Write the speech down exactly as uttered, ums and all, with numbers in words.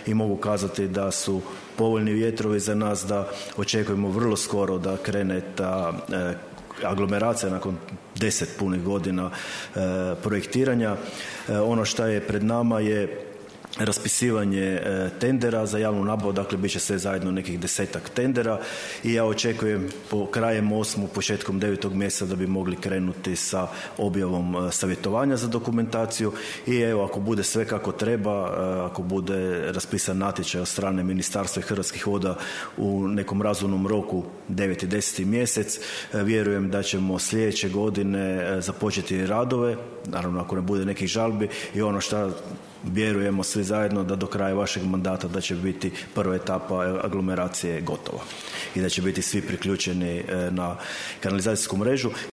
i mogu kazati da su povoljni vjetrovi za nas, da očekujemo vrlo skoro da krene ta aglomeracija nakon deset punih godina e, projektiranja. E, ono što je pred nama je raspisivanje e, tendera za javnu nabavu, dakle bit će sve zajedno nekih desetak tendera i ja očekujem po krajem osmog, početkom devetog mjeseca da bi mogli krenuti sa objavom e, savjetovanja za dokumentaciju i evo ako bude sve kako treba, e, ako bude raspisan natječaj od strane Ministarstva i Hrvatskih voda u nekom razumnom roku deveti i deseti mjesec, e, vjerujem da ćemo sljedeće godine e, započeti radove, naravno ako ne bude nekih žalbi i ono što vjerujemo svi zajedno da do kraja vašeg mandata da će biti prva etapa aglomeracije gotova i da će biti svi priključeni na kanalizacijsku mrežu.